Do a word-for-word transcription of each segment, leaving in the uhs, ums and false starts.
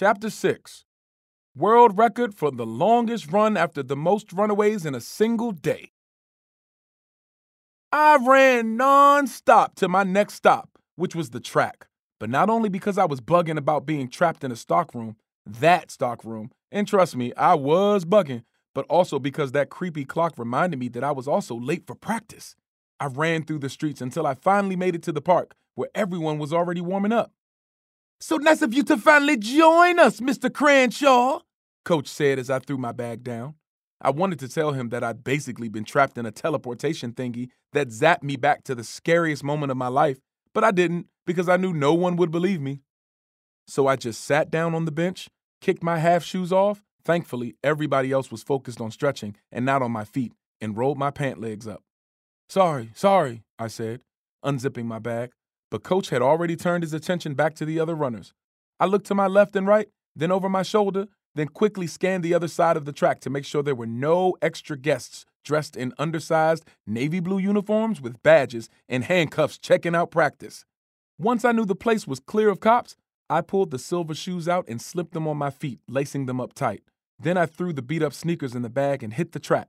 Chapter six. World record for the longest run after the most runaways in a single day. I ran non-stop to my next stop, which was the track. But not only because I was bugging about being trapped in a stockroom, that stockroom, and trust me, I was bugging, but also because that creepy clock reminded me that I was also late for practice. I ran through the streets until I finally made it to the park, where everyone was already warming up. "So nice of you to finally join us, Mister Cranshaw," Coach said as I threw my bag down. I wanted to tell him that I'd basically been trapped in a teleportation thingy that zapped me back to the scariest moment of my life, but I didn't because I knew no one would believe me. So I just sat down on the bench, kicked my half shoes off. Thankfully, everybody else was focused on stretching and not on my feet, and rolled my pant legs up. "Sorry, sorry," I said, unzipping my bag, but Coach had already turned his attention back to the other runners. I looked to my left and right, then over my shoulder, then quickly scanned the other side of the track to make sure there were no extra guests dressed in undersized navy blue uniforms with badges and handcuffs checking out practice. Once I knew the place was clear of cops, I pulled the silver shoes out and slipped them on my feet, lacing them up tight. Then I threw the beat-up sneakers in the bag and hit the track.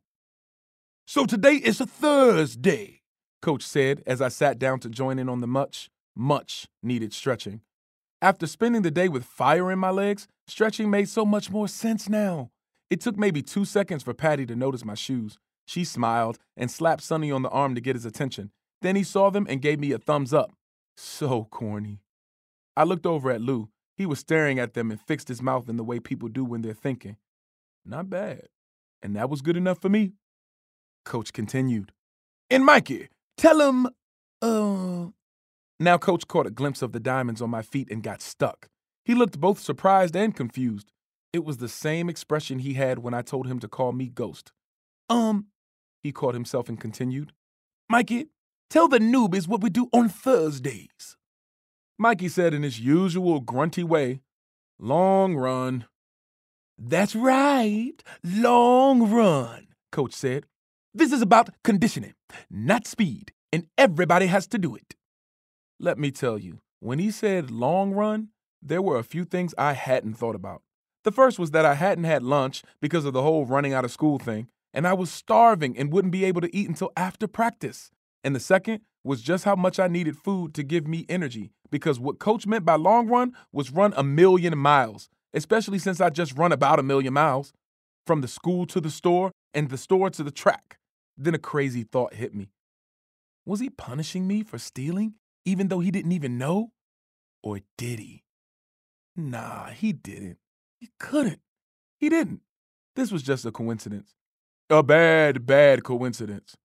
"So today is a Thursday," Coach said as I sat down to join in on the much, much needed stretching. After spending the day with fire in my legs, stretching made so much more sense now. It took maybe two seconds for Patty to notice my shoes. She smiled and slapped Sonny on the arm to get his attention. Then he saw them and gave me a thumbs up. So corny. I looked over at Lou. He was staring at them and fixed his mouth in the way people do when they're thinking. Not bad. And that was good enough for me. Coach continued. "And Mikey, tell him, uh... Now Coach caught a glimpse of the diamonds on my feet and got stuck. He looked both surprised and confused. It was the same expression he had when I told him to call me Ghost. Um, he caught himself and continued. "Mikey, tell the newbies what we do on Thursdays." Mikey said in his usual grunty way, "Long run." "That's right, long run," Coach said. "This is about conditioning, not speed, and everybody has to do it." Let me tell you, when he said long run, there were a few things I hadn't thought about. The first was that I hadn't had lunch because of the whole running out of school thing, and I was starving and wouldn't be able to eat until after practice. And the second was just how much I needed food to give me energy, because what Coach meant by long run was run a million miles, especially since I just run about a million miles, from the school to the store and the store to the track. Then a crazy thought hit me. Was he punishing me for stealing, even though he didn't even know? Or did he? Nah, he didn't. He couldn't. He didn't. This was just a coincidence. A bad, bad coincidence.